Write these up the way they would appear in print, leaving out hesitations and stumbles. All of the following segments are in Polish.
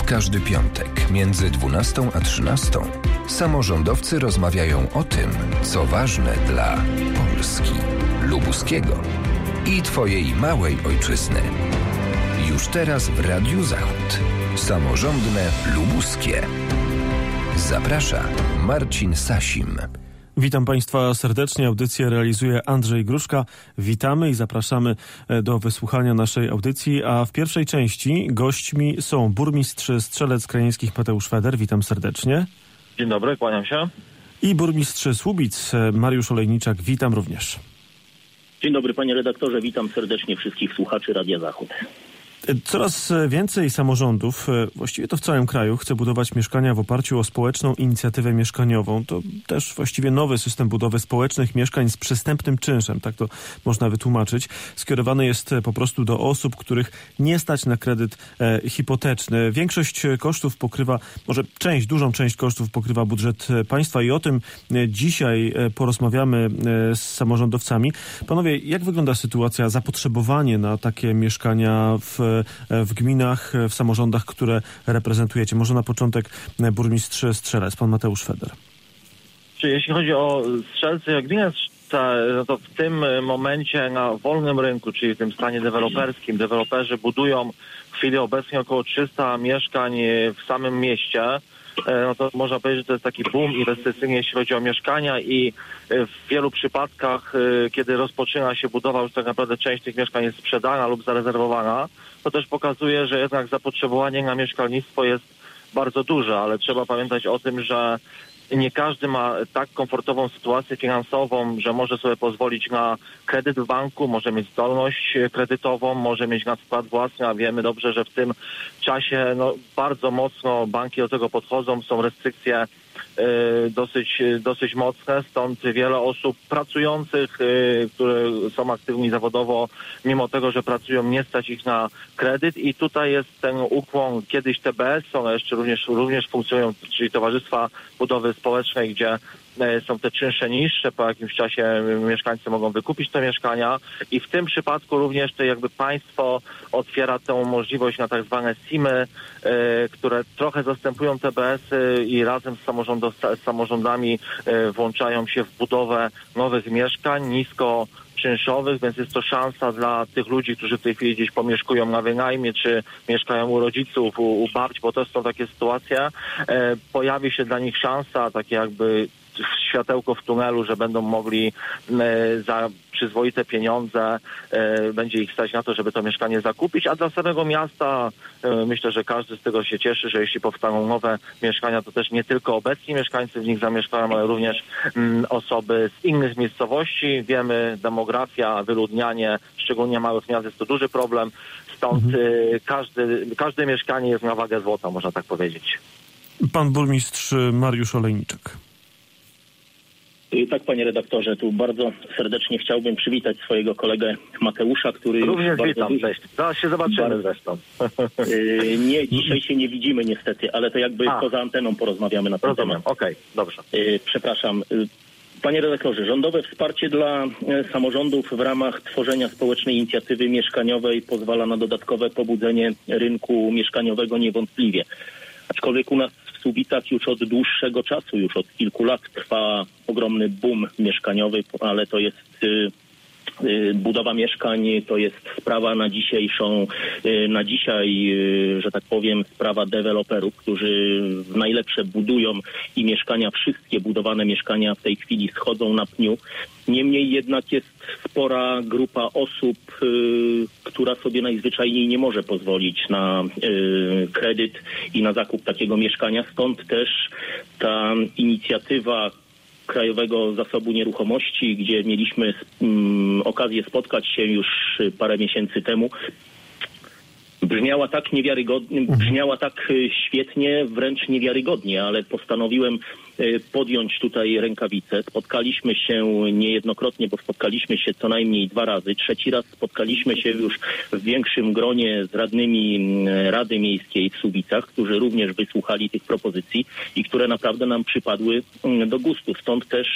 Każdy piątek między 12 a 13 samorządowcy rozmawiają o tym, co ważne dla Polski, lubuskiego i Twojej małej ojczyzny. Już teraz w Radiu Zachód. Samorządne lubuskie. Zaprasza Marcin Sasim. Witam Państwa serdecznie. Audycję realizuje Andrzej Gruszka. Witamy i zapraszamy do wysłuchania naszej audycji. A w pierwszej części gośćmi są burmistrz Strzelec Krajeńskich Mateusz Feder. Witam serdecznie. Dzień dobry, kłaniam się. I burmistrz Słubic Mariusz Olejniczak. Witam również. Dzień dobry panie redaktorze, witam serdecznie wszystkich słuchaczy Radia Zachód. Coraz więcej samorządów, właściwie to w całym kraju, chce budować mieszkania w oparciu o społeczną inicjatywę mieszkaniową. To też właściwie nowy system budowy społecznych mieszkań z przystępnym czynszem, tak to można wytłumaczyć. Skierowany jest po prostu do osób, których nie stać na kredyt hipoteczny. Większość kosztów pokrywa, może dużą część kosztów pokrywa budżet państwa i o tym dzisiaj porozmawiamy z samorządowcami. Panowie, jak wygląda sytuacja, zapotrzebowanie na takie mieszkania w gminach, w samorządach, które reprezentujecie? Może na początek burmistrz Strzelec, pan Mateusz Feder. Jeśli chodzi o Strzelce jak gminę, to w tym momencie na wolnym rynku, czyli w tym stanie deweloperskim, deweloperzy budują w chwili obecnej około 300 mieszkań w samym mieście. No to można powiedzieć, że to jest taki boom inwestycyjny, jeśli chodzi o mieszkania i w wielu przypadkach, kiedy rozpoczyna się budowa, już tak naprawdę część tych mieszkań jest sprzedana lub zarezerwowana, to też pokazuje, że jednak zapotrzebowanie na mieszkalnictwo jest bardzo duże, ale trzeba pamiętać o tym, że nie każdy ma tak komfortową sytuację finansową, że może sobie pozwolić na kredyt w banku, może mieć zdolność kredytową, może mieć na wkład własny, a wiemy dobrze, że w tym czasie bardzo mocno banki do tego podchodzą, są restrykcje dosyć mocne, stąd wiele osób pracujących, które są aktywni zawodowo, mimo tego, że pracują, nie stać ich na kredyt i tutaj jest ten ukłon, kiedyś TBS, one jeszcze również funkcjonują, czyli Towarzystwa Budowy Społecznej, gdzie są te czynsze niższe, po jakimś czasie mieszkańcy mogą wykupić te mieszkania i w tym przypadku również to jakby państwo otwiera tę możliwość na tak zwane SIM-y, które trochę zastępują TBS-y i razem z samorządami włączają się w budowę nowych mieszkań niskoczynszowych, więc jest to szansa dla tych ludzi, którzy w tej chwili gdzieś pomieszkują na wynajmie, czy mieszkają u rodziców, u babci, bo to są takie sytuacje. Pojawi się dla nich szansa, takie jakby światełko w tunelu, że będą mogli za przyzwoite pieniądze, będzie ich stać na to, żeby to mieszkanie zakupić, a dla samego miasta myślę, że każdy z tego się cieszy, że jeśli powstaną nowe mieszkania, to też nie tylko obecni mieszkańcy w nich zamieszkają, ale również osoby z innych miejscowości. Wiemy, demografia, wyludnianie, szczególnie małych miast jest to duży problem, stąd każde mieszkanie jest na wagę złota, można tak powiedzieć. Pan burmistrz Mariusz Olejniczak. Tak, panie redaktorze, tu bardzo serdecznie chciałbym przywitać swojego kolegę Mateusza, który... Również witam, cześć. Zaraz się zobaczymy zresztą. Nie, dzisiaj się nie widzimy niestety, ale to jakby poza anteną porozmawiamy na ten temat. Okej, dobrze. Przepraszam. Panie redaktorze, rządowe wsparcie dla samorządów w ramach tworzenia społecznej inicjatywy mieszkaniowej pozwala na dodatkowe pobudzenie rynku mieszkaniowego niewątpliwie. Aczkolwiek u nas w Słubicach już od dłuższego czasu, już od kilku lat trwa ogromny boom mieszkaniowy, ale to jest budowa mieszkań, to jest sprawa na dzisiaj, że tak powiem, sprawa deweloperów, którzy najlepsze budują i mieszkania, wszystkie budowane mieszkania w tej chwili schodzą na pniu. Niemniej jednak jest spora grupa osób, która sobie najzwyczajniej nie może pozwolić na kredyt i na zakup takiego mieszkania. Stąd też ta inicjatywa Krajowego Zasobu Nieruchomości, gdzie mieliśmy okazję spotkać się już parę miesięcy temu, brzmiała tak niewiarygodnie, brzmiała tak świetnie, wręcz niewiarygodnie, ale postanowiłem podjąć tutaj rękawice. Spotkaliśmy się niejednokrotnie, bo spotkaliśmy się co najmniej 2 razy. 3. raz spotkaliśmy się już w większym gronie z radnymi Rady Miejskiej w Słubicach, którzy również wysłuchali tych propozycji i które naprawdę nam przypadły do gustu. Stąd też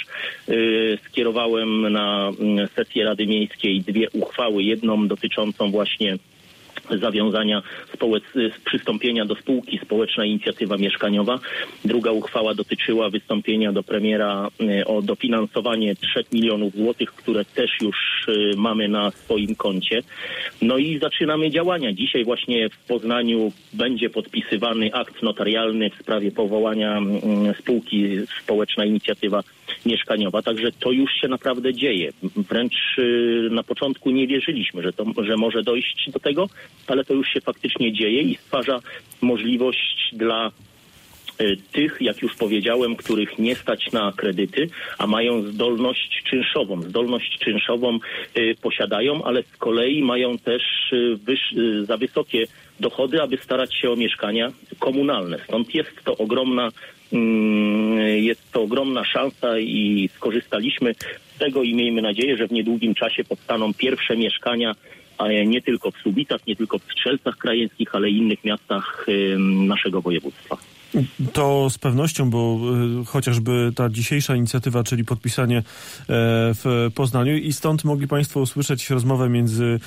skierowałem na sesję Rady Miejskiej 2 uchwały. Jedną dotyczącą właśnie zawiązania z przystąpienia do spółki Społeczna Inicjatywa Mieszkaniowa. Druga uchwała dotyczyła wystąpienia do premiera o dofinansowanie 3 milionów złotych, które też już mamy na swoim koncie. No i zaczynamy działania. Dzisiaj właśnie w Poznaniu będzie podpisywany akt notarialny w sprawie powołania spółki Społeczna Inicjatywa Mieszkaniowa. Także to już się naprawdę dzieje. Wręcz na początku nie wierzyliśmy, że może dojść do tego, ale to już się faktycznie dzieje i stwarza możliwość dla tych, jak już powiedziałem, których nie stać na kredyty, a mają zdolność czynszową. Zdolność czynszową posiadają, ale z kolei mają też za wysokie dochody, aby starać się o mieszkania komunalne. Stąd jest to ogromna szansa i skorzystaliśmy z tego i miejmy nadzieję, że w niedługim czasie powstaną pierwsze mieszkania nie tylko w Słubicach, nie tylko w Strzelcach Krajeńskich, ale i innych miastach naszego województwa. To z pewnością, bo chociażby ta dzisiejsza inicjatywa, czyli podpisanie w Poznaniu i stąd mogli Państwo usłyszeć rozmowę między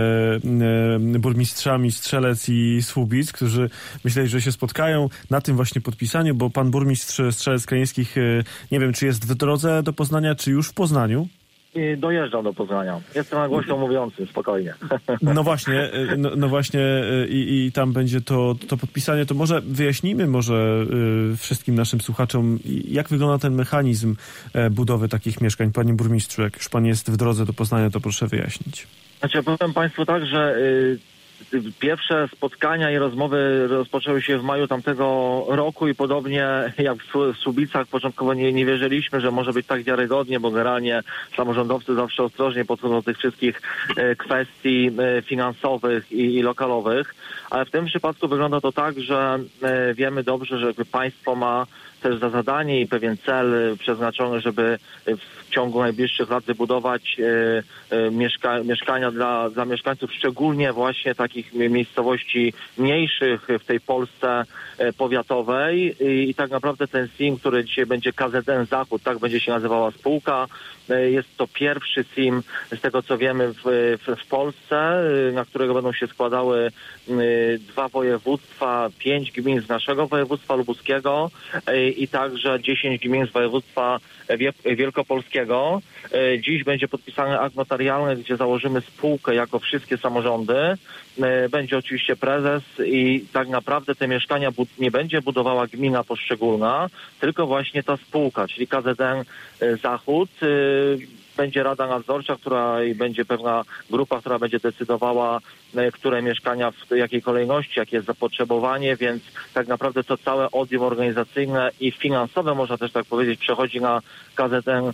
burmistrzami Strzelec i Słubic, którzy myśleli, że się spotkają na tym właśnie podpisaniu, bo pan burmistrz Strzelec Krajeńskich, nie wiem, czy jest w drodze do Poznania, czy już w Poznaniu? Dojeżdżam do Poznania. Jestem na głośno mówiącym, spokojnie. No właśnie i tam będzie to podpisanie. To może wyjaśnijmy wszystkim naszym słuchaczom, jak wygląda ten mechanizm budowy takich mieszkań. Panie burmistrzu, jak już pan jest w drodze do Poznania, to proszę wyjaśnić. Znaczy, powiem Państwu tak, że pierwsze spotkania i rozmowy rozpoczęły się w maju tamtego roku i podobnie jak w Słubicach początkowo nie wierzyliśmy, że może być tak wiarygodnie, bo generalnie samorządowcy zawsze ostrożnie podchodzą do tych wszystkich kwestii finansowych i lokalowych, ale w tym przypadku wygląda to tak, że wiemy dobrze, że jakby państwo ma też za zadanie i pewien cel przeznaczony, żeby w ciągu najbliższych lat wybudować mieszkania dla mieszkańców, szczególnie właśnie takich miejscowości mniejszych w tej Polsce powiatowej. I tak naprawdę ten SIM, który dzisiaj będzie KZN Zachód, tak będzie się nazywała spółka, jest to pierwszy SIM, z tego co wiemy, w Polsce, na którego będą się składały 2 województwa, 5 gmin z naszego województwa lubuskiego i także 10 gmin z województwa wielkopolskiego. Dziś będzie podpisany akt notarialny, gdzie założymy spółkę jako wszystkie samorządy. Będzie oczywiście prezes i tak naprawdę te mieszkania nie będzie budowała gmina poszczególna, tylko właśnie ta spółka, czyli KZN Zachód. Będzie rada nadzorcza, i będzie pewna grupa, która będzie decydowała, które mieszkania w jakiej kolejności, jakie jest zapotrzebowanie, więc tak naprawdę to całe odium organizacyjne i finansowe, można też tak powiedzieć, przechodzi na KZN,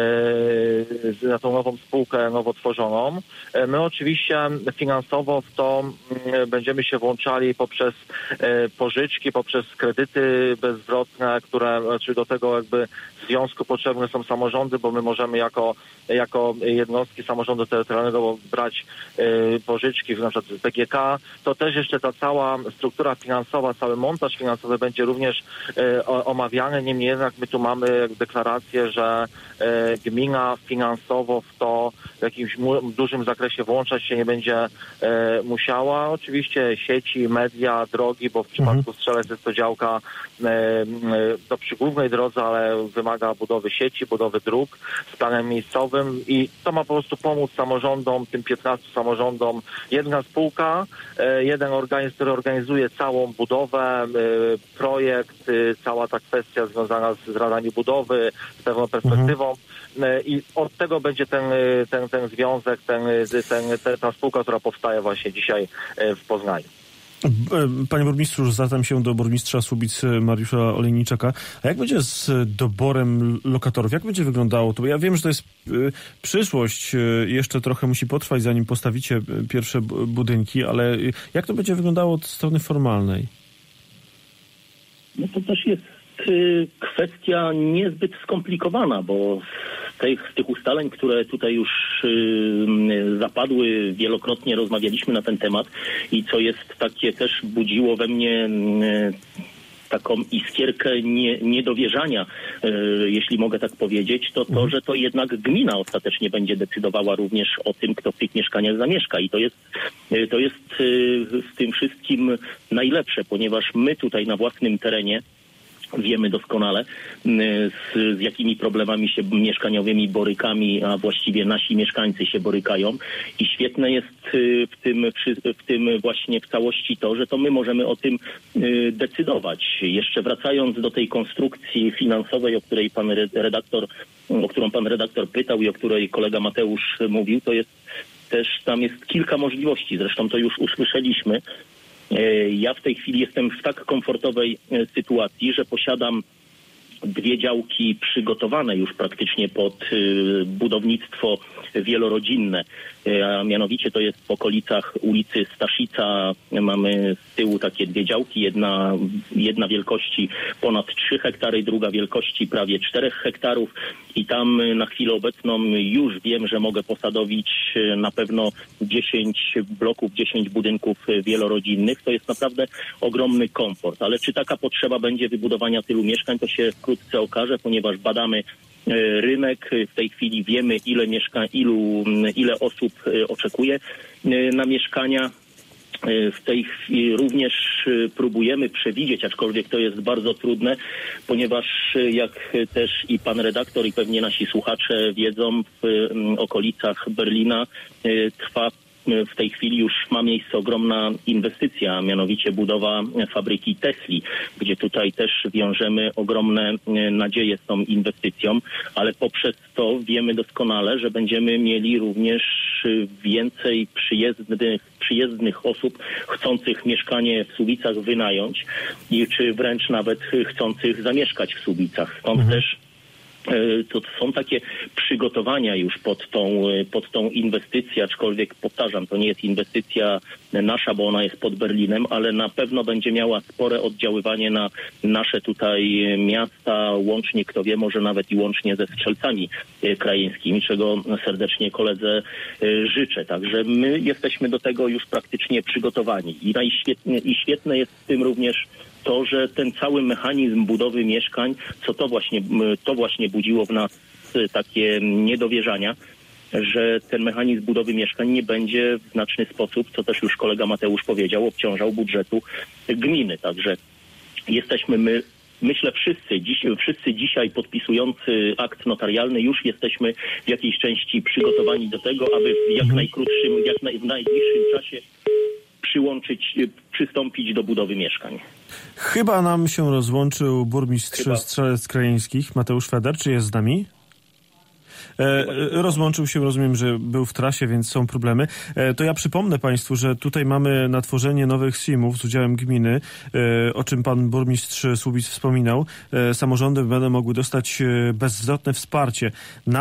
na tą nową spółkę nowo tworzoną. My oczywiście finansowo w to będziemy się włączali poprzez pożyczki, poprzez kredyty bezzwrotne, czy do tego jakby w związku potrzebne są samorządy, bo my możemy jako jednostki samorządu terytorialnego brać pożyczki, na przykład z BGK. To też jeszcze ta cała struktura finansowa, cały montaż finansowy będzie również omawiany. Niemniej jednak my tu mamy deklarację, że gmina finansowo w to w jakimś dużym zakresie włączać się nie będzie musiała. Oczywiście sieci, media, drogi, bo w przypadku Strzelec jest to działka przy głównej drodze, ale wymaga budowy sieci, budowy dróg z planem miejscowym i to ma po prostu pomóc samorządom, tym 15 samorządom. Jedna spółka, jeden organizm, który organizuje całą budowę, projekt, cała ta kwestia związana z radami budowy, z pewną perspektywą. I od tego będzie ten związek, ta spółka, która powstaje właśnie dzisiaj w Poznaniu. Panie burmistrzu, zwracam się do burmistrza Słubic Mariusza Olejniczaka. A jak będzie z doborem lokatorów? Jak będzie wyglądało to? Ja wiem, że to jest przyszłość. Jeszcze trochę musi potrwać, zanim postawicie pierwsze budynki, ale jak to będzie wyglądało od strony formalnej? No to też jest kwestia niezbyt skomplikowana, bo z tych ustaleń, które tutaj już zapadły, wielokrotnie rozmawialiśmy na ten temat i co jest takie też budziło we mnie taką iskierkę niedowierzania, jeśli mogę tak powiedzieć, to, że to jednak gmina ostatecznie będzie decydowała również o tym, kto w tych mieszkaniach zamieszka. I to jest z tym wszystkim najlepsze, ponieważ my tutaj na własnym terenie wiemy doskonale, z jakimi problemami się mieszkaniowymi borykamy, a właściwie nasi mieszkańcy się borykają. I świetne jest w tym właśnie w całości to, że to my możemy o tym decydować. Jeszcze wracając do tej konstrukcji finansowej, o którą pan redaktor pytał i o której kolega Mateusz mówił, to jest też, tam jest kilka możliwości. Zresztą to już usłyszeliśmy. Ja w tej chwili jestem w tak komfortowej sytuacji, że posiadam 2 działki przygotowane już praktycznie pod budownictwo wielorodzinne, a mianowicie to jest w okolicach ulicy Staszica. Mamy z tyłu takie 2 działki, jedna wielkości ponad 3 hektary, druga wielkości prawie 4 hektarów i tam na chwilę obecną już wiem, że mogę posadowić na pewno 10 bloków, 10 budynków wielorodzinnych. To jest naprawdę ogromny komfort, ale czy taka potrzeba będzie wybudowania tylu mieszkań, to się wkrótce okaże, ponieważ badamy rynek. W tej chwili wiemy, ile osób oczekuje na mieszkania. W tej chwili również próbujemy przewidzieć, aczkolwiek to jest bardzo trudne, ponieważ jak też i pan redaktor i pewnie nasi słuchacze wiedzą, w okolicach Berlina trwa w tej chwili już ma miejsce ogromna inwestycja, a mianowicie budowa fabryki Tesli, gdzie tutaj też wiążemy ogromne nadzieje z tą inwestycją, ale poprzez to wiemy doskonale, że będziemy mieli również więcej przyjezdnych osób chcących mieszkanie w Słubicach wynająć czy wręcz nawet chcących zamieszkać w Słubicach. Stąd też to są takie przygotowania już pod tą inwestycję, aczkolwiek powtarzam, to nie jest inwestycja nasza, bo ona jest pod Berlinem, ale na pewno będzie miała spore oddziaływanie na nasze tutaj miasta, łącznie, kto wie, może nawet i łącznie ze Strzelcami Krajeńskimi, czego serdecznie koledze życzę. Także my jesteśmy do tego już praktycznie przygotowani i świetne jest w tym również to, że ten cały mechanizm budowy mieszkań, to właśnie budziło w nas takie niedowierzania, że ten mechanizm budowy mieszkań nie będzie w znaczny sposób, co też już kolega Mateusz powiedział, obciążał budżetu gminy. Także jesteśmy my, myślę wszyscy dzisiaj podpisujący akt notarialny już jesteśmy w jakiejś części przygotowani do tego, aby w najbliższym czasie przystąpić do budowy mieszkań. Chyba nam się rozłączył burmistrz Strzelec Krajeńskich, Mateusz Feder. Czy jest z nami? Rozłączył się, rozumiem, że był w trasie, więc są problemy. To ja przypomnę Państwu, że tutaj mamy na tworzenie nowych SIM-ów z udziałem gminy, o czym pan burmistrz Słubic wspominał. Samorządy będą mogły dostać bezzwrotne wsparcie.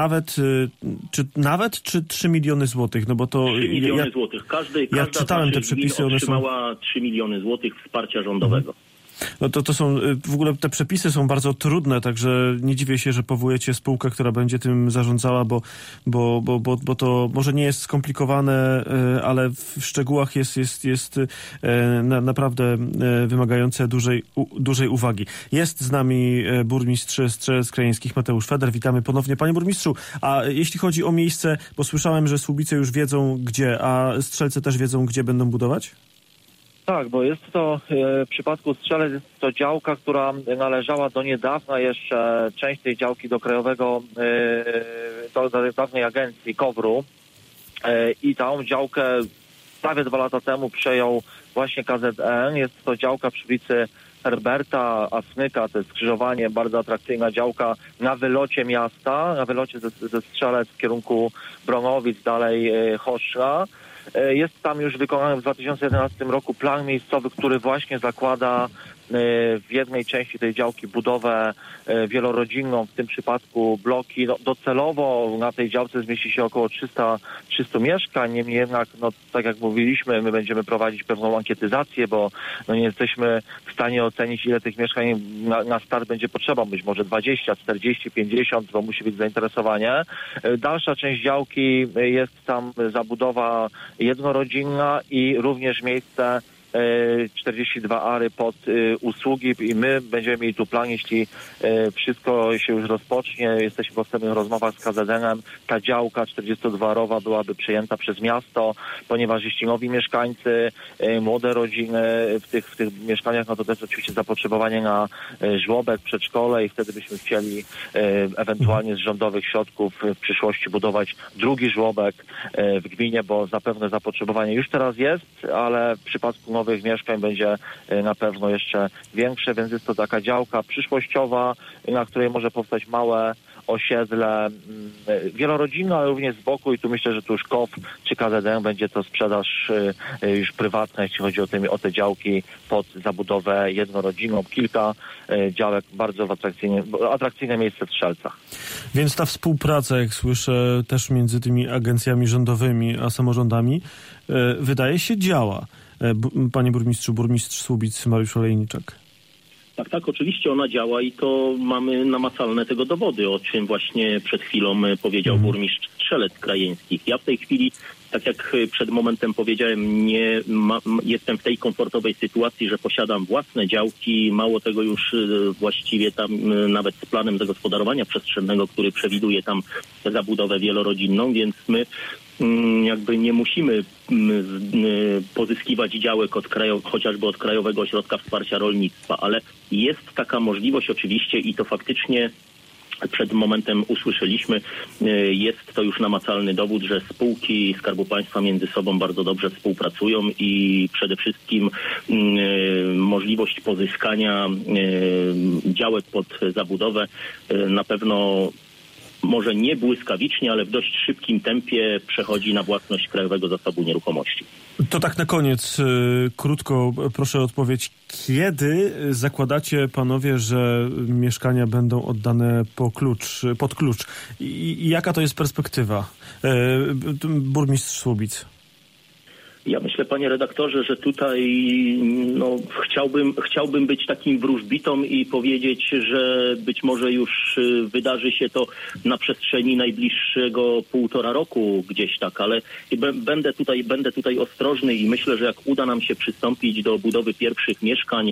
Nawet 3 miliony złotych, no bo to... 3 miliony złotych. Każda czytałem te przepisy, one otrzymała 3 miliony złotych wsparcia rządowego. No to są, w ogóle te przepisy są bardzo trudne, także nie dziwię się, że powołujecie spółkę, która będzie tym zarządzała, bo to może nie jest skomplikowane, ale w szczegółach jest naprawdę wymagające dużej uwagi. Jest z nami burmistrz Strzelec Krajeńskich Mateusz Feder. Witamy ponownie, panie burmistrzu. A jeśli chodzi o miejsce, bo słyszałem, że Słubice już wiedzą gdzie, a Strzelce też wiedzą, gdzie będą budować? Tak, bo jest to w przypadku Strzelec jest to działka, która należała do niedawna jeszcze, część tej działki do krajowego, do dawnej agencji KOWR-u i tą działkę prawie 2 lata temu przejął właśnie KZN. Jest to działka przy ulicy Herberta Asnyka, to jest skrzyżowanie, bardzo atrakcyjna działka na wylocie miasta, na wylocie ze Strzelec w kierunku Bronowic, dalej Choszcza. Jest tam już wykonany w 2011 roku plan miejscowy, który właśnie zakłada w jednej części tej działki budowę wielorodzinną, w tym przypadku bloki. No, docelowo na tej działce zmieści się około 300 mieszkań, niemniej jednak, no, tak jak mówiliśmy, my będziemy prowadzić pewną ankietyzację, bo no, nie jesteśmy w stanie ocenić, ile tych mieszkań na start będzie potrzeba, być może 20, 40, 50, bo musi być zainteresowanie. Dalsza część działki jest tam zabudowa jednorodzinna i również miejsce 42 ary pod usługi i my będziemy mieli tu plan, jeśli wszystko się już rozpocznie, jesteśmy w ostatnich rozmowach z KZN-em, ta działka 42-arowa byłaby przejęta przez miasto, ponieważ jeśli nowi mieszkańcy, młode rodziny w tych mieszkaniach, no to też oczywiście zapotrzebowanie na żłobek, przedszkole i wtedy byśmy chcieli ewentualnie z rządowych środków w przyszłości budować drugi żłobek w gminie, bo zapewne zapotrzebowanie już teraz jest, ale w przypadku nowych mieszkań będzie na pewno jeszcze większe, więc jest to taka działka przyszłościowa, na której może powstać małe osiedle wielorodzinne, ale również z boku i tu myślę, że tu już KOWR czy KZN będzie to sprzedaż już prywatna, jeśli chodzi o te działki pod zabudowę jednorodzinną, kilka działek bardzo atrakcyjne miejsce w Strzelcach. Więc ta współpraca, jak słyszę, też między tymi agencjami rządowymi a samorządami, wydaje się działa. Panie burmistrzu, burmistrz Słubic Mariusz Olejniczak. Tak, oczywiście ona działa i to mamy namacalne tego dowody, o czym właśnie przed chwilą powiedział burmistrz Strzelec Krajeńskich. Ja w tej chwili, tak jak przed momentem powiedziałem, jestem w tej komfortowej sytuacji, że posiadam własne działki, mało tego już właściwie tam nawet z planem zagospodarowania przestrzennego, który przewiduje tam zabudowę wielorodzinną, więc my jakby nie musimy pozyskiwać działek chociażby od Krajowego Ośrodka Wsparcia Rolnictwa, ale jest taka możliwość oczywiście i to faktycznie przed momentem usłyszeliśmy, jest to już namacalny dowód, że spółki Skarbu Państwa między sobą bardzo dobrze współpracują i przede wszystkim możliwość pozyskania działek pod zabudowę na pewno może nie błyskawicznie, ale w dość szybkim tempie przechodzi na własność Krajowego Zasobu Nieruchomości. To tak na koniec, krótko proszę o odpowiedź. Kiedy zakładacie panowie, że mieszkania będą oddane pod klucz? I jaka to jest perspektywa? Burmistrz Słubic. Ja myślę, panie redaktorze, że tutaj chciałbym być takim wróżbitą i powiedzieć, że być może już wydarzy się to na przestrzeni najbliższego 1,5 roku gdzieś tak, ale będę tutaj ostrożny i myślę, że jak uda nam się przystąpić do budowy pierwszych mieszkań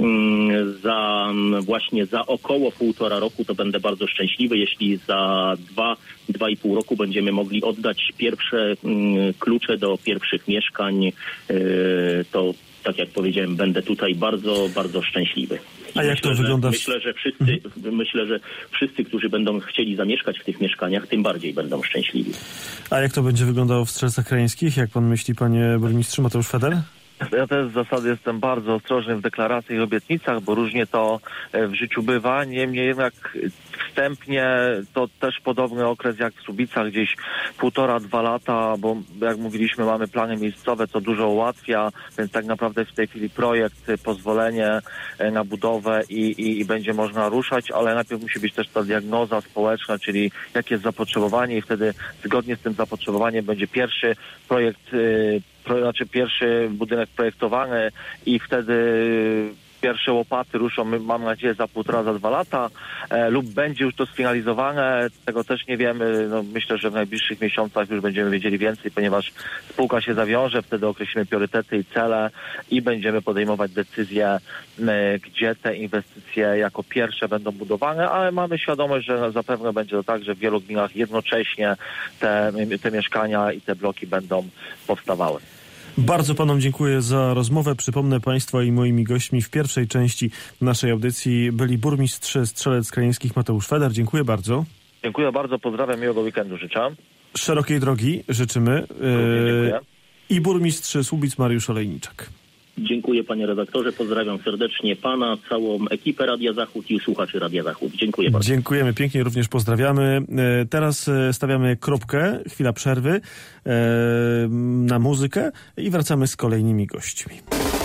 za około 1,5 roku, to będę bardzo szczęśliwy. Jeśli za 2,5 roku będziemy mogli oddać pierwsze klucze do pierwszych mieszkań, to tak jak powiedziałem, będę tutaj bardzo, bardzo szczęśliwy. A jak to wygląda? Myślę, że wszyscy, którzy będą chcieli zamieszkać w tych mieszkaniach, tym bardziej będą szczęśliwi. A jak to będzie wyglądało w Strzelcach Krajeńskich? Jak pan myśli, panie burmistrzu Mateusz Feder? Ja też z zasady jestem bardzo ostrożny w deklaracjach i obietnicach, bo różnie to w życiu bywa. Niemniej jednak wstępnie to też podobny okres jak w Słubicach, gdzieś 1,5-2 lata, bo jak mówiliśmy, mamy plany miejscowe, co dużo ułatwia, więc tak naprawdę w tej chwili projekt, pozwolenie na budowę i będzie można ruszać, ale najpierw musi być też ta diagnoza społeczna, czyli jakie jest zapotrzebowanie i wtedy zgodnie z tym zapotrzebowaniem będzie pierwszy projekt, pierwszy budynek projektowany i wtedy pierwsze łopaty ruszą, mam nadzieję, za 1,5, za 2 lata lub będzie już to sfinalizowane. Tego też nie wiemy. Myślę, że w najbliższych miesiącach już będziemy wiedzieli więcej, ponieważ spółka się zawiąże, wtedy określimy priorytety i cele i będziemy podejmować decyzje, gdzie te inwestycje jako pierwsze będą budowane, ale mamy świadomość, że zapewne będzie to tak, że w wielu gminach jednocześnie te mieszkania i te bloki będą powstawały. Bardzo panom dziękuję za rozmowę. Przypomnę, państwa i moimi gośćmi w pierwszej części naszej audycji byli burmistrz Strzelec Krajeńskich Mateusz Feder. Dziękuję bardzo. Dziękuję bardzo, pozdrawiam, miłego weekendu życzę. Szerokiej drogi życzymy. Dziękuję. I burmistrz Słubic Mariusz Olejniczak. Dziękuję, panie redaktorze. Pozdrawiam serdecznie pana, całą ekipę Radia Zachód i słuchaczy Radia Zachód. Dziękuję bardzo. Dziękujemy pięknie, również pozdrawiamy. Teraz stawiamy kropkę, chwila przerwy na muzykę i wracamy z kolejnymi gośćmi.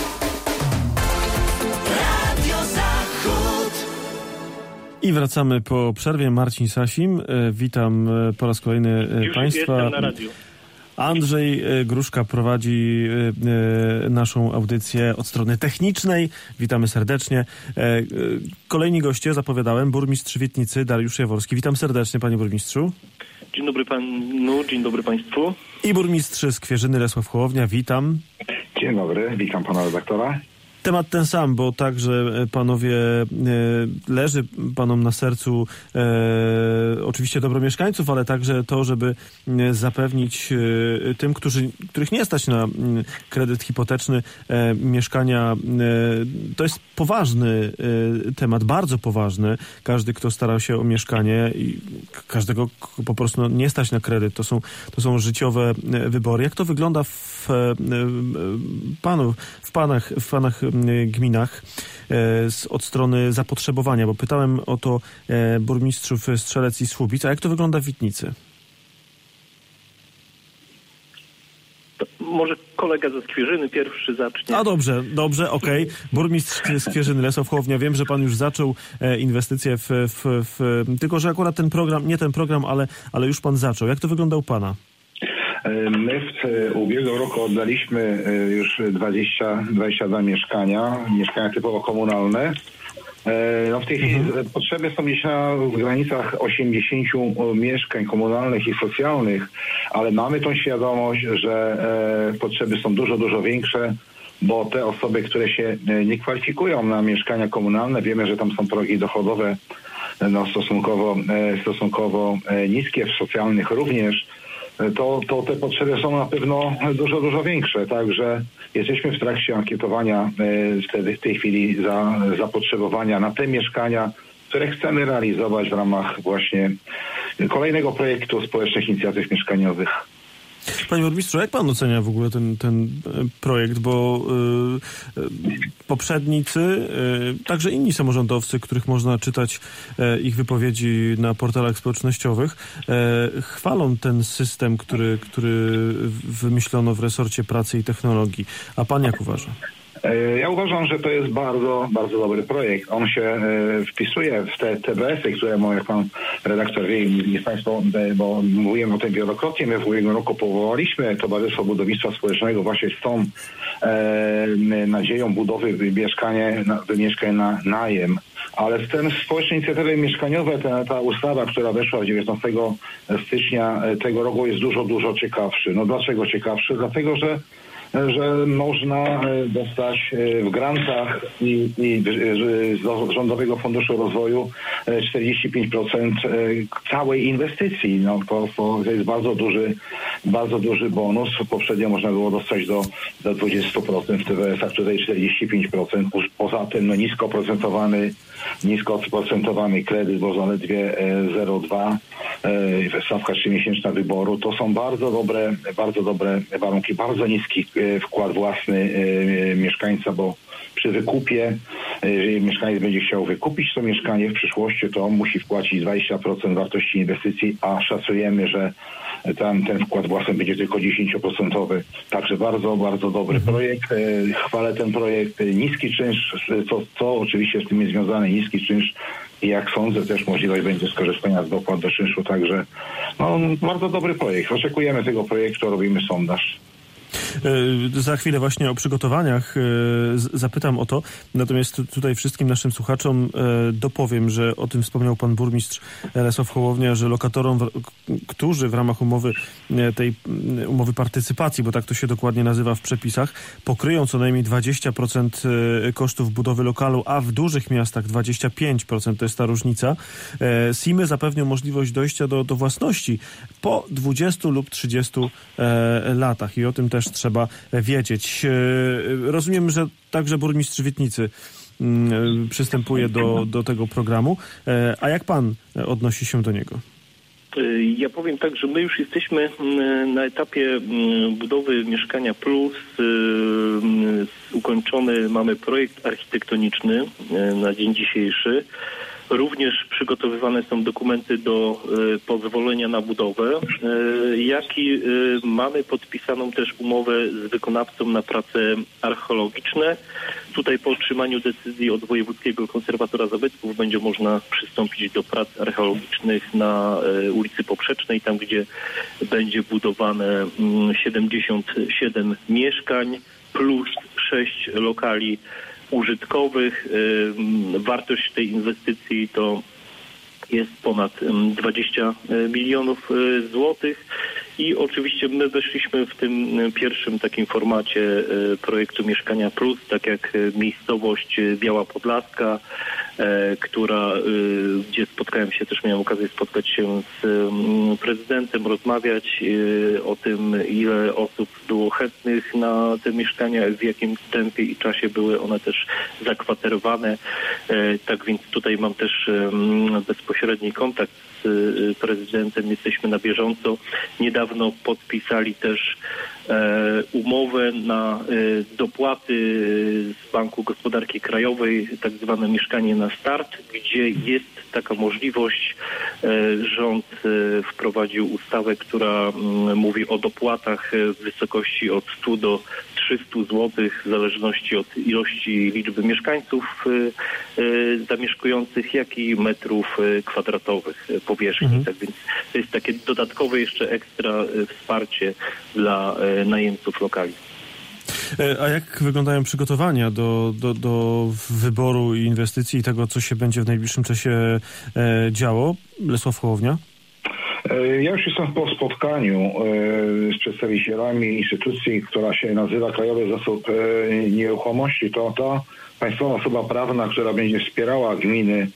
Radio Zachód. I wracamy po przerwie. Marcin Sasim. Witam po raz kolejny już państwa. Jestem na radiu. Andrzej Gruszka prowadzi naszą audycję od strony technicznej. Witamy serdecznie. Kolejni goście, zapowiadałem, burmistrz Wietnicy Dariusz Jaworski. Witam serdecznie, panie burmistrzu. Dzień dobry panu, dzień dobry państwu. I burmistrz Skwierzyny Lesław Hołownia. Witam. Dzień dobry, witam pana redaktora. Temat ten sam, bo także panowie, leży panom na sercu oczywiście dobro mieszkańców, ale także to, żeby zapewnić tym, których nie stać na kredyt hipoteczny, mieszkania. To jest poważny temat, bardzo poważny. Każdy, kto starał się o mieszkanie i każdego po prostu nie stać na kredyt, to są życiowe wybory. Jak to wygląda w panach gminach od strony zapotrzebowania? Bo pytałem o to burmistrzów Strzelec i Słubic, a jak to wygląda w Witnicy? To może kolega ze Skwierzyny pierwszy zacznie. A dobrze, okej. Burmistrz Skwierzyny, Lesław Hołownia, wiem, że pan już zaczął inwestycje tylko że akurat nie ten program, ale już pan zaczął. Jak to wygląda u pana? My w ubiegłym roku oddaliśmy już 22 mieszkania typowo komunalne. No w tej chwili potrzeby są gdzieś w granicach 80 mieszkań komunalnych i socjalnych, ale mamy tą świadomość, że potrzeby są dużo większe, bo te osoby, które się nie kwalifikują na mieszkania komunalne, wiemy, że tam są progi dochodowe stosunkowo niskie, w socjalnych również, to te potrzeby są na pewno dużo większe. Także jesteśmy w trakcie ankietowania w tej chwili zapotrzebowania na te mieszkania, które chcemy realizować w ramach właśnie kolejnego projektu społecznych inicjatyw mieszkaniowych. Panie burmistrzu, jak pan ocenia w ogóle ten projekt, bo poprzednicy, także inni samorządowcy, których można czytać ich wypowiedzi na portalach społecznościowych, chwalą ten system, który wymyślono w resorcie pracy i technologii. A pan jak uważa? Ja uważam, że to jest bardzo dobry projekt. On się wpisuje w te TBS-y, które, jak pan redaktor wie, jest państwo, bo mówiłem o tym wielokrotnie, my w ubiegłym roku powołaliśmy Towarzystwo Budownictwa Społecznego właśnie z tą nadzieją budowy mieszkań na najem. Ale ten społeczne inicjatywy mieszkaniowe, ta ustawa, która weszła 19 stycznia tego roku, jest dużo ciekawszy. No dlaczego ciekawszy? Dlatego, że można dostać w grantach i z Rządowego Funduszu Rozwoju 45% całej inwestycji. No to jest bardzo duży bonus. Poprzednio można było dostać do 20% w TBS-ach, tutaj 45%. Poza tym nisko oprocentowany kredyt, bo zaledwie 0,2 stawka 3-miesięczna wyboru. To są bardzo dobre warunki, bardzo niski wkład własny mieszkańca, bo przy wykupie, jeżeli mieszkaniec będzie chciał wykupić to mieszkanie w przyszłości, to on musi wpłacić 20% wartości inwestycji, a szacujemy, że ten wkład własny będzie tylko 10%. Także bardzo dobry projekt. Chwalę ten projekt. Niski czynsz, co oczywiście z tym jest związane, niski czynsz i jak sądzę też możliwość będzie skorzystania z dopłat do czynszu. Także bardzo dobry projekt. Oczekujemy tego projektu, robimy sondaż. Za chwilę właśnie o przygotowaniach zapytam o to. Natomiast tutaj wszystkim naszym słuchaczom dopowiem, że o tym wspomniał pan burmistrz Lesław Hołownia, że lokatorom, którzy w ramach tej umowy partycypacji, bo tak to się dokładnie nazywa w przepisach, pokryją co najmniej 20% kosztów budowy lokalu, a w dużych miastach 25%, to jest ta różnica. SIM-y zapewnią możliwość dojścia do własności po 20 lub 30 latach i o tym też trzeba wiedzieć. Rozumiem, że także burmistrz Witnicy przystępuje do tego programu. A jak pan odnosi się do niego? Ja powiem tak, że my już jesteśmy na etapie budowy Mieszkania Plus. Ukończony mamy projekt architektoniczny na dzień dzisiejszy. Również przygotowywane są dokumenty do pozwolenia na budowę, jak i mamy podpisaną też umowę z wykonawcą na prace archeologiczne. Tutaj po otrzymaniu decyzji od Wojewódzkiego Konserwatora Zabytków będzie można przystąpić do prac archeologicznych na ulicy Poprzecznej, tam gdzie będzie budowane 77 mieszkań plus 6 lokali użytkowych. Wartość tej inwestycji to jest ponad 20 milionów złotych I oczywiście my weszliśmy w tym pierwszym takim formacie projektu Mieszkania Plus, tak jak miejscowość Biała Podlaska, gdzie miałem okazję spotkać się z prezydentem, rozmawiać o tym, ile osób było chętnych na te mieszkania, w jakim tempie i czasie były one też zakwaterowane. Tak więc tutaj mam też bezpośredni kontakt z prezydentem, jesteśmy na bieżąco. Niedawno podpisali też umowę na dopłaty z Banku Gospodarki Krajowej, tak zwane Mieszkanie na Start, gdzie jest taka możliwość. Rząd wprowadził ustawę, która mówi o dopłatach w wysokości od 100 do 300 zł w zależności od ilości liczby mieszkańców zamieszkujących, jak i metrów kwadratowych powierzchni. Tak więc to jest takie dodatkowe jeszcze ekstra wsparcie dla najemców lokali. A jak wyglądają przygotowania do wyboru i inwestycji i tego, co się będzie w najbliższym czasie działo? Lesław Hołownia? Ja już jestem po spotkaniu z przedstawicielami instytucji, która się nazywa Krajowy Zasób Nieruchomości. To ta państwowa osoba prawna, która będzie wspierała gminy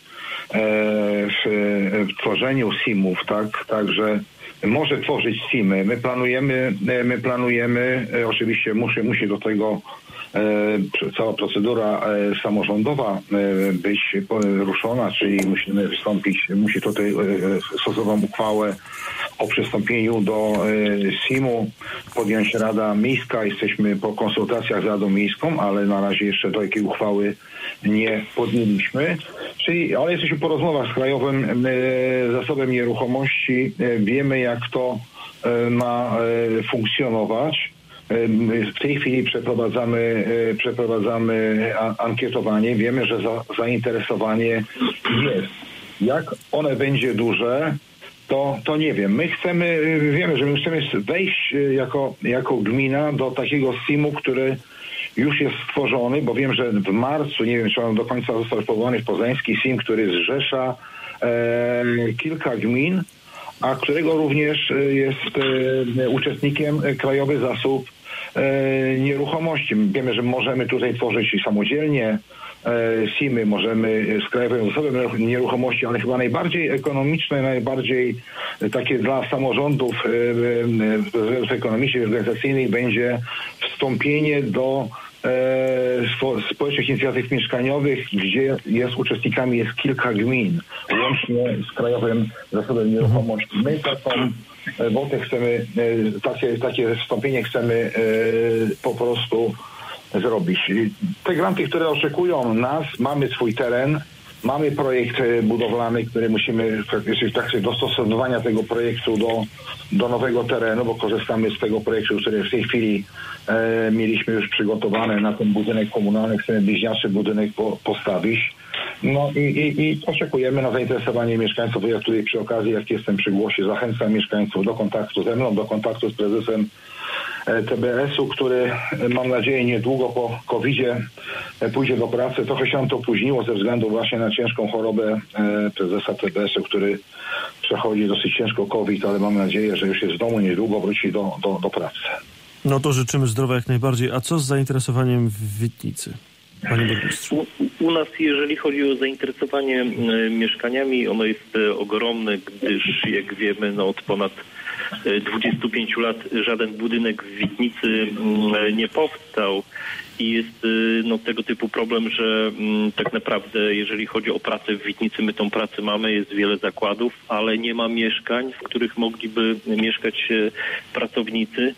w tworzeniu SIM-ów, tak? Także może tworzyć SIM-y. My planujemy, oczywiście musi do tego cała procedura samorządowa być ruszona, czyli musimy wystąpić, musi tutaj stosowną uchwałę o przystąpieniu do SIM-u podjąć Rada Miejska. Jesteśmy po konsultacjach z Radą Miejską, ale na razie jeszcze do jakiej uchwały nie podjęliśmy. Ale jesteśmy po rozmowach z Krajowym Zasobem Nieruchomości. Wiemy, jak to ma funkcjonować. W tej chwili przeprowadzamy ankietowanie. Wiemy, że zainteresowanie jest. Jak one będzie duże, to nie wiem. Wiemy, że my chcemy wejść jako gmina do takiego SIM-u, który już jest stworzony, bo wiem, że w marcu, nie wiem, czy on do końca został powołany, poznański SIM, który zrzesza kilka gmin, a którego również jest uczestnikiem Krajowy Zasób Nieruchomości. Wiemy, że możemy tutaj tworzyć samodzielnie SIM-y, możemy z Krajowym Zasobem Nieruchomości, ale chyba najbardziej ekonomiczne, najbardziej takie dla samorządów ekonomicznych, organizacyjnych będzie wstąpienie do społecznych inicjatyw mieszkaniowych, gdzie uczestnikami jest kilka gmin, łącznie z Krajowym Zasobem Nieruchomości. My Wojtek chcemy, takie wstąpienie chcemy po prostu zrobić. Te granty, które oczekują nas, mamy swój teren, mamy projekt budowlany, który musimy w trakcie dostosowywania tego projektu do nowego terenu, bo korzystamy z tego projektu, który w tej chwili mieliśmy już przygotowany na ten budynek komunalny. Chcemy bliźniaczy budynek postawić. No i oczekujemy na zainteresowanie mieszkańców. Ja tutaj przy okazji, jak jestem przy głosie, zachęcam mieszkańców do kontaktu ze mną, do kontaktu z prezesem TBS-u, który mam nadzieję niedługo po COVID-zie pójdzie do pracy. Trochę się to opóźniło ze względu właśnie na ciężką chorobę prezesa TBS-u, który przechodzi dosyć ciężko COVID, ale mam nadzieję, że już jest w domu, niedługo wróci do pracy. No to życzymy zdrowia jak najbardziej. A co z zainteresowaniem w Witnicy? Panie burmistrzu. U nas, jeżeli chodzi o zainteresowanie mieszkaniami, ono jest ogromne, gdyż jak wiemy, od ponad 25 lat żaden budynek w Witnicy nie powstał i jest tego typu problem, że tak naprawdę jeżeli chodzi o pracę w Witnicy, my tą pracę mamy, jest wiele zakładów, ale nie ma mieszkań, w których mogliby mieszkać pracownicy.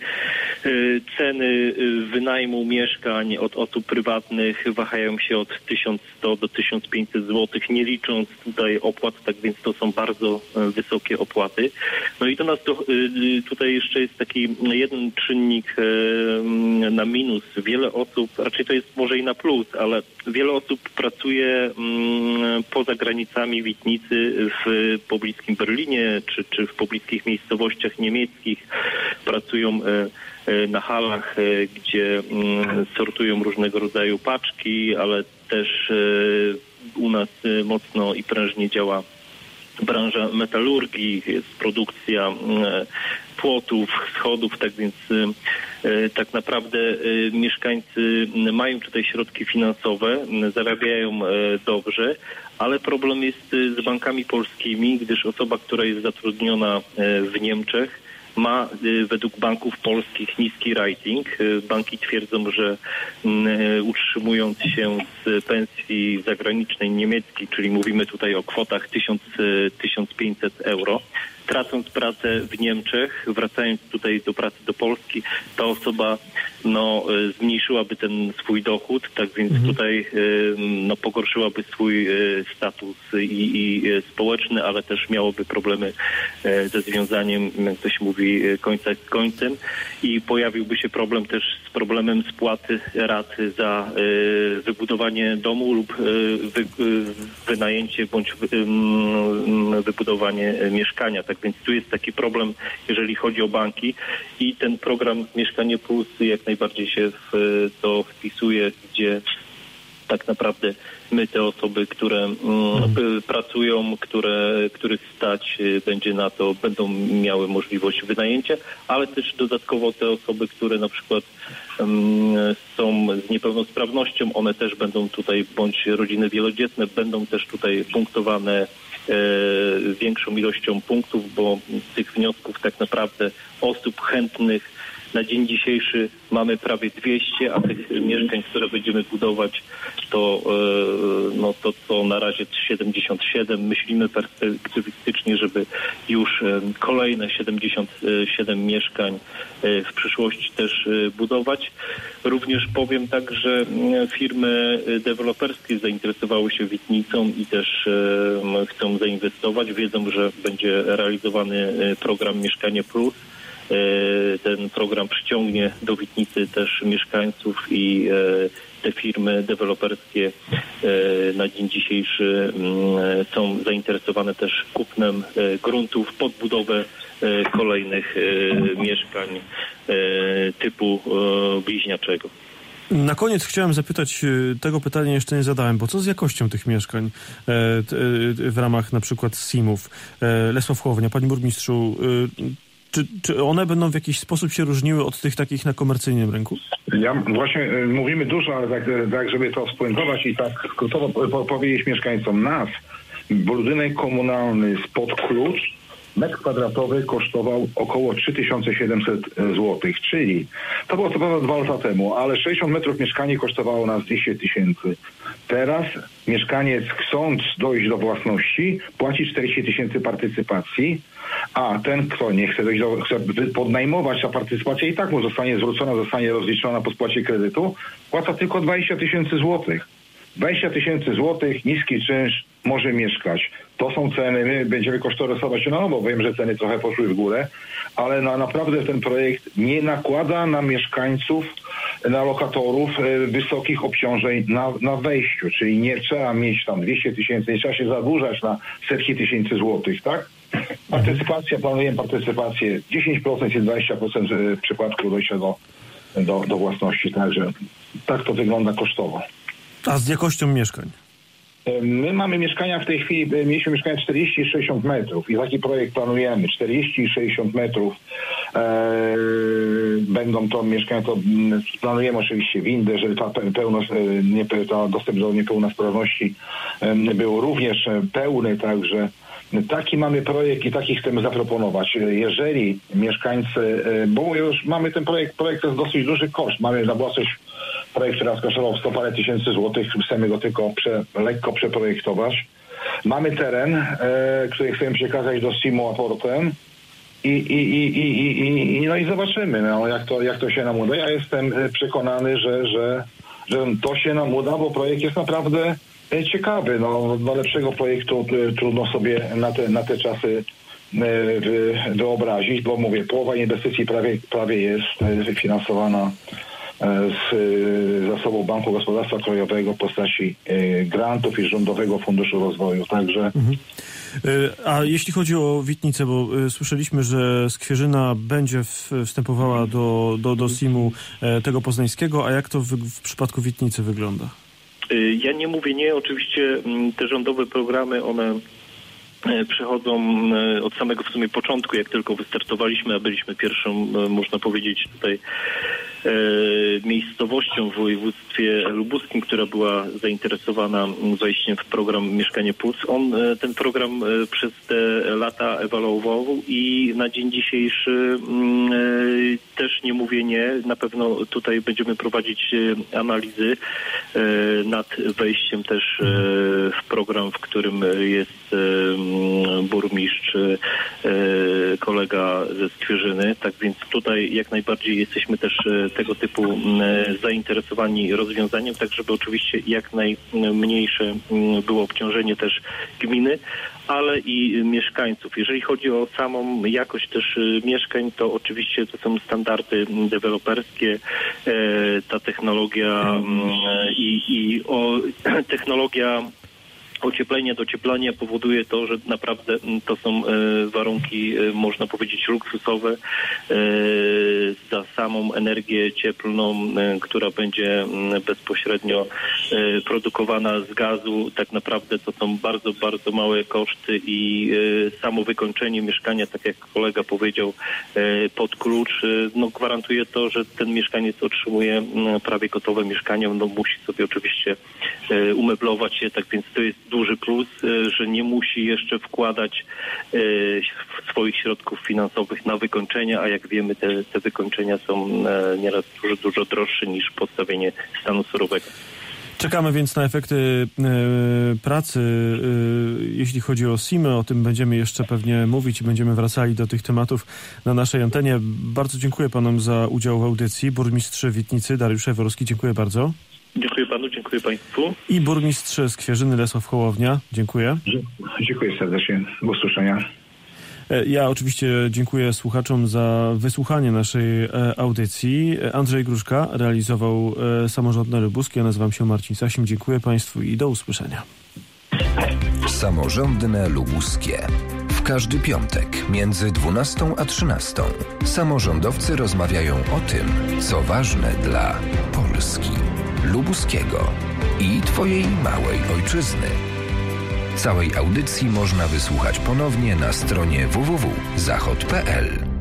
Ceny wynajmu mieszkań od osób prywatnych wahają się od 1100 do 1500 zł, nie licząc tutaj opłat, tak więc to są bardzo wysokie opłaty. No i do nas tutaj jeszcze jest taki jeden czynnik na minus. Wiele osób, raczej to jest może i na plus, ale wiele osób pracuje poza granicami Witnicy, w pobliskim Berlinie czy w pobliskich miejscowościach niemieckich. Pracują na halach, gdzie sortują różnego rodzaju paczki, ale też u nas mocno i prężnie działa branża metalurgii, jest produkcja płotów, schodów, tak więc tak naprawdę mieszkańcy mają tutaj środki finansowe, zarabiają dobrze, ale problem jest z bankami polskimi, gdyż osoba, która jest zatrudniona w Niemczech, ma według banków polskich niski rating. Banki twierdzą, że utrzymując się z pensji zagranicznej niemieckiej, czyli mówimy tutaj o kwotach 1000-1500 euro, tracąc pracę w Niemczech, wracając tutaj do pracy do Polski, ta osoba zmniejszyłaby ten swój dochód, tak więc tutaj pogorszyłaby swój status i społeczny, ale też miałoby problemy ze związaniem, jak ktoś mówi, końca z końcem i pojawiłby się problem też z problemem spłaty rat za wybudowanie domu lub wynajęcie bądź wybudowanie mieszkania. Tak więc tu jest taki problem, jeżeli chodzi o banki i ten program Mieszkanie Plus jak najbardziej się w to wpisuje, gdzie tak naprawdę my te osoby, które pracują, których stać będzie na to, będą miały możliwość wynajęcia, ale też dodatkowo te osoby, które na przykład są z niepełnosprawnością, one też będą tutaj, bądź rodziny wielodzietne, będą też tutaj punktowane większą ilością punktów, bo z tych wniosków tak naprawdę osób chętnych na dzień dzisiejszy mamy prawie 200, a tych mieszkań, które będziemy budować, to na razie 77. Myślimy perspektywistycznie, żeby już kolejne 77 mieszkań w przyszłości też budować. Również powiem tak, że firmy deweloperskie zainteresowały się Witnicą i też chcą zainwestować. Wiedzą, że będzie realizowany program Mieszkanie Plus. Ten program przyciągnie do Witnicy też mieszkańców i te firmy deweloperskie na dzień dzisiejszy są zainteresowane też kupnem gruntów pod budowę kolejnych mieszkań typu bliźniaczego. Na koniec chciałem zapytać, tego pytania jeszcze nie zadałem, bo co z jakością tych mieszkań w ramach na przykład SIM-ów? Lesław Hołownia, panie burmistrzu, czy one będą w jakiś sposób się różniły od tych takich na komercyjnym rynku? Ja właśnie mówimy dużo, ale tak żeby to spuentować i tak skrótowo powiedzieć mieszkańcom nas, budynek komunalny spod klucz, metr kwadratowy kosztował około 3700 zł, czyli to było co prawda 2 lata temu, ale 60 metrów mieszkanie kosztowało nas 200 000. Teraz mieszkaniec, chcąc dojść do własności, płaci 40 000 partycypacji, a ten, kto nie chce chce podnajmować, ta partycypacja i tak mu zostanie zwrócona, zostanie rozliczona po spłacie kredytu, płaca tylko 20 000 złotych. 20 000 złotych, niski czynsz, może mieszkać. To są ceny, my będziemy kosztorysować, bo wiem, że ceny trochę poszły w górę, ale naprawdę ten projekt nie nakłada na mieszkańców, na lokatorów wysokich obciążeń na wejściu, czyli nie trzeba mieć tam 200 000, nie trzeba się zadłużać na setki tysięcy złotych, tak? Partycypacja, planujemy partycypację 10% i 20% w przypadku dojścia do własności, także tak to wygląda kosztowo. A z jakością mieszkań? My mamy mieszkania w tej chwili, mieliśmy mieszkania 40 i 60 metrów i taki projekt planujemy. 40 i 60 metrów będą to mieszkania, to planujemy oczywiście windę, żeby ta dostęp do niepełnosprawności był również pełny, także taki mamy projekt i taki chcemy zaproponować. Jeżeli mieszkańcy, bo już mamy ten projekt to jest dosyć duży koszt, mamy na własność projekt, który nas kosztował 100 parę tysięcy złotych, chcemy go tylko lekko przeprojektować. Mamy teren, który chcemy przekazać do SIM-u aportem i zobaczymy, jak to się nam uda. Ja jestem przekonany, że to się nam uda, bo projekt jest naprawdę ciekawy. Do lepszego projektu trudno sobie na te czasy wyobrazić, bo mówię, połowa inwestycji prawie jest finansowana z zasobu Banku Gospodarstwa Krajowego w postaci grantów i Rządowego Funduszu Rozwoju. Także. A jeśli chodzi o Witnicę, bo słyszeliśmy, że Skwierzyna będzie wstępowała do SIM-u tego poznańskiego, a jak to w przypadku Witnicy wygląda? Ja nie mówię nie, oczywiście te rządowe programy, one przechodzą od samego w sumie początku, jak tylko wystartowaliśmy, a byliśmy pierwszą, można powiedzieć, tutaj miejscowością w województwie lubuskim, która była zainteresowana wejściem w program Mieszkanie Plus. Ten program przez te lata ewoluował i na dzień dzisiejszy też nie mówię nie. Na pewno tutaj będziemy prowadzić analizy nad wejściem też w program, w którym jest burmistrz, kolega ze Skwierzyny. Tak więc tutaj jak najbardziej jesteśmy też tego typu zainteresowani rozwiązaniem, tak żeby oczywiście jak najmniejsze było obciążenie też gminy, ale i mieszkańców. Jeżeli chodzi o samą jakość też mieszkań, to oczywiście to są standardy deweloperskie, ta technologia i technologia docieplenia powoduje to, że naprawdę to są warunki, można powiedzieć, luksusowe. Za samą energię cieplną, która będzie bezpośrednio produkowana z gazu, tak naprawdę to są bardzo, bardzo małe koszty i samo wykończenie mieszkania, tak jak kolega powiedział, pod klucz, gwarantuje to, że ten mieszkaniec otrzymuje prawie gotowe mieszkanie. Musi sobie oczywiście umeblować je, tak więc to jest duży plus, że nie musi jeszcze wkładać swoich środków finansowych na wykończenia, a jak wiemy te wykończenia są nieraz dużo droższe niż podstawienie stanu surowego. Czekamy więc na efekty pracy, jeśli chodzi o SIM-y. O tym będziemy jeszcze pewnie mówić i będziemy wracali do tych tematów na naszej antenie. Bardzo dziękuję panom za udział w audycji. Burmistrz Witnicy Dariusz Jaworski, dziękuję bardzo. Dziękuję panu, dziękuję państwu. I burmistrz Skwierzyny Lesław Hołownia. Dziękuję. Dziękuję serdecznie. Do usłyszenia. Ja oczywiście dziękuję słuchaczom za wysłuchanie naszej audycji. Andrzej Gruszka realizował Samorządne Lubuskie. Ja nazywam się Marcin Sasim. Dziękuję państwu i do usłyszenia. Samorządne Lubuskie. W każdy piątek między 12 a 13 samorządowcy rozmawiają o tym, co ważne dla Polski, lubuskiego i twojej małej ojczyzny. Całej audycji można wysłuchać ponownie na stronie www.zachod.pl.